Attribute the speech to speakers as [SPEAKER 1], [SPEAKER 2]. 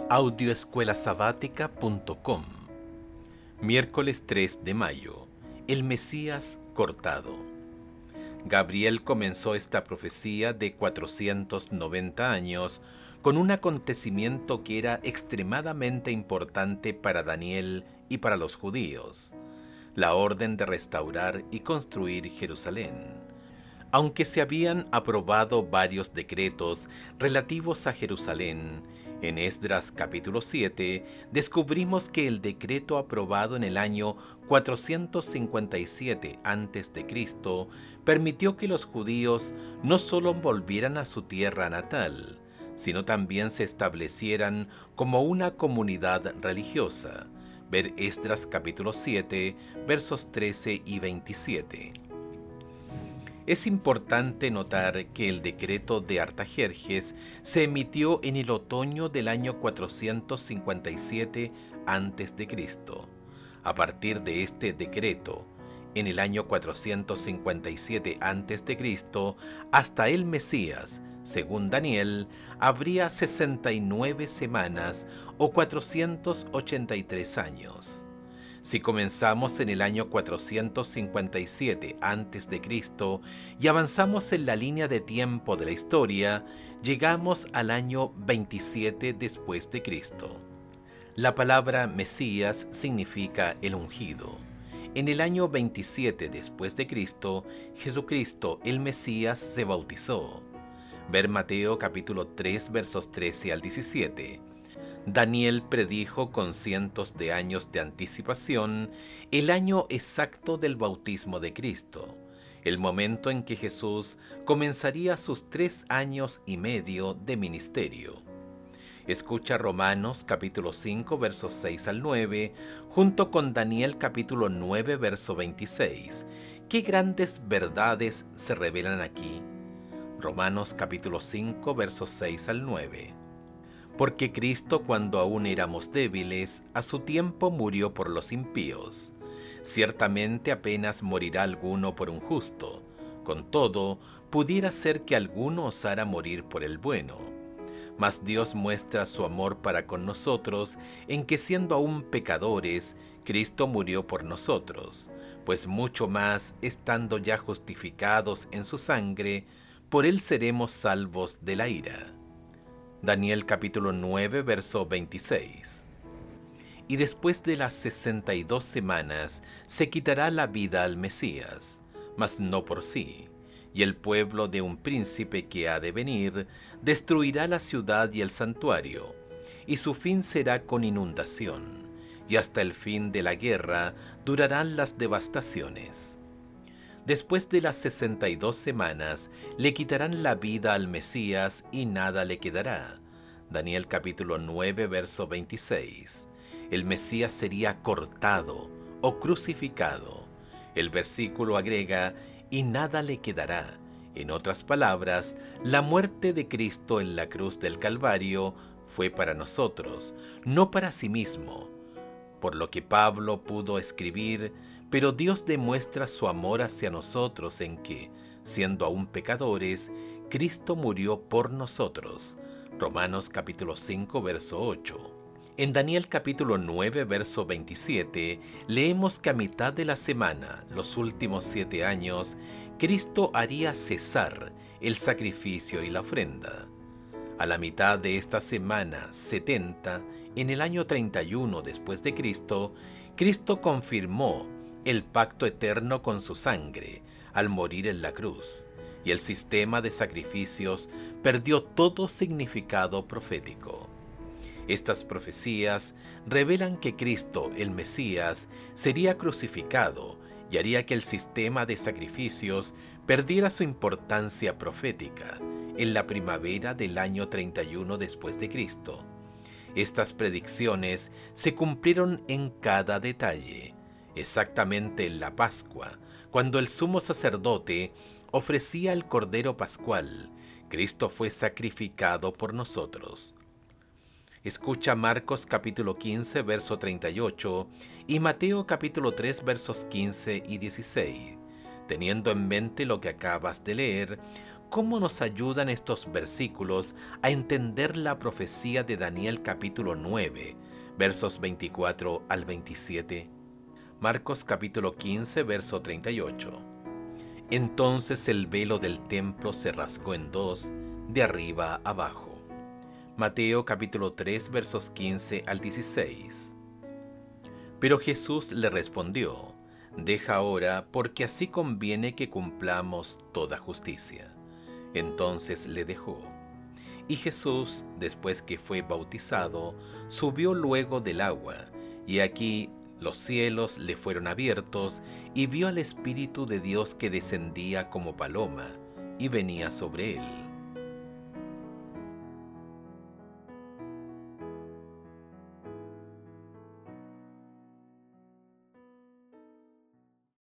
[SPEAKER 1] Audioescuelasabática.com. Miércoles 3 de mayo. El Mesías cortado. Gabriel comenzó esta profecía de 490 años con un acontecimiento que era extremadamente importante para Daniel y para los judíos: la orden de restaurar y construir Jerusalén. Aunque se habían aprobado varios decretos relativos a Jerusalén, en Esdras capítulo 7 descubrimos que el decreto aprobado en el año 457 a.C. permitió que los judíos no solo volvieran a su tierra natal, sino también se establecieran como una comunidad religiosa. Ver Esdras capítulo 7, versos 13 y 27. Es importante notar que el decreto de Artajerjes se emitió en el otoño del año 457 a.C. A partir de este decreto, en el año 457 a.C., hasta el Mesías, según Daniel, habría 69 semanas o 483 años. Si comenzamos en el año 457 a.C. y avanzamos en la línea de tiempo de la historia, llegamos al año 27 después de Cristo. La palabra Mesías significa el ungido. En el año 27 después de Cristo, Jesucristo, el Mesías, se bautizó. Ver Mateo capítulo 3 versos 13 al 17. Daniel predijo con cientos de años de anticipación el año exacto del bautismo de Cristo, el momento en que Jesús comenzaría sus 3 años y medio de ministerio. Escucha Romanos capítulo 5 versos 6 al 9, junto con Daniel capítulo 9 verso 26. ¿Qué grandes verdades se revelan aquí? Romanos capítulo 5 versos 6 al 9. Porque Cristo, cuando aún éramos débiles, a su tiempo murió por los impíos. Ciertamente apenas morirá alguno por un justo. Con todo, pudiera ser que alguno osara morir por el bueno. Mas Dios muestra su amor para con nosotros en que, siendo aún pecadores, Cristo murió por nosotros, pues mucho más, estando ya justificados en su sangre, por él seremos salvos de la ira. Daniel capítulo 9, verso 26. Y después de las 62 semanas se quitará la vida al Mesías, mas no por sí, y el pueblo de un príncipe que ha de venir destruirá la ciudad y el santuario, y su fin será con inundación, y hasta el fin de la guerra durarán las devastaciones. Después de las 62 semanas, le quitarán la vida al Mesías y nada le quedará. Daniel capítulo 9, verso 26. El Mesías sería cortado o crucificado. El versículo agrega, y nada le quedará. En otras palabras, la muerte de Cristo en la cruz del Calvario fue para nosotros, no para sí mismo. Por lo que Pablo pudo escribir, pero Dios demuestra su amor hacia nosotros en que, siendo aún pecadores, Cristo murió por nosotros. Romanos capítulo 5, verso 8. En Daniel capítulo 9, verso 27, leemos que a mitad de la semana, los últimos 7 años, Cristo haría cesar el sacrificio y la ofrenda. A la mitad de esta semana 70, en el año 31 después de Cristo, Cristo confirmó el pacto eterno con su sangre al morir en la cruz, y el sistema de sacrificios perdió todo significado profético. Estas profecías revelan que Cristo, el Mesías, sería crucificado y haría que el sistema de sacrificios perdiera su importancia profética en la primavera del año 31 después de Cristo. Estas predicciones se cumplieron en cada detalle. Exactamente en la Pascua, cuando el sumo sacerdote ofrecía el Cordero Pascual, Cristo fue sacrificado por nosotros. Escucha Marcos capítulo 15, verso 38 y Mateo capítulo 3, versos 15 y 16. Teniendo en mente lo que acabas de leer, ¿Cómo nos ayudan estos versículos a entender la profecía de Daniel capítulo 9, versos 24 al 27? Marcos capítulo 15, verso 38. Entonces el velo del templo se rasgó en dos, de arriba abajo. Mateo capítulo 3, versos 15 al 16. Pero Jesús le respondió: Deja ahora, porque así conviene que cumplamos toda justicia. Entonces le dejó. Y Jesús, después que fue bautizado, subió luego del agua, y aquí los cielos le fueron abiertos, y vio al Espíritu de Dios que descendía como paloma, y venía sobre él.